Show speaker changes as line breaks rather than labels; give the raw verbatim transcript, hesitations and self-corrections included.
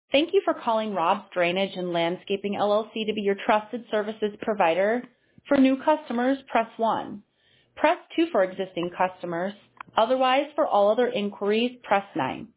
Thank you for calling Rob's Drainage and Landscaping L L C to be your trusted services provider. For new customers, press one. Press two for existing customers. Otherwise, for all other inquiries, press nine.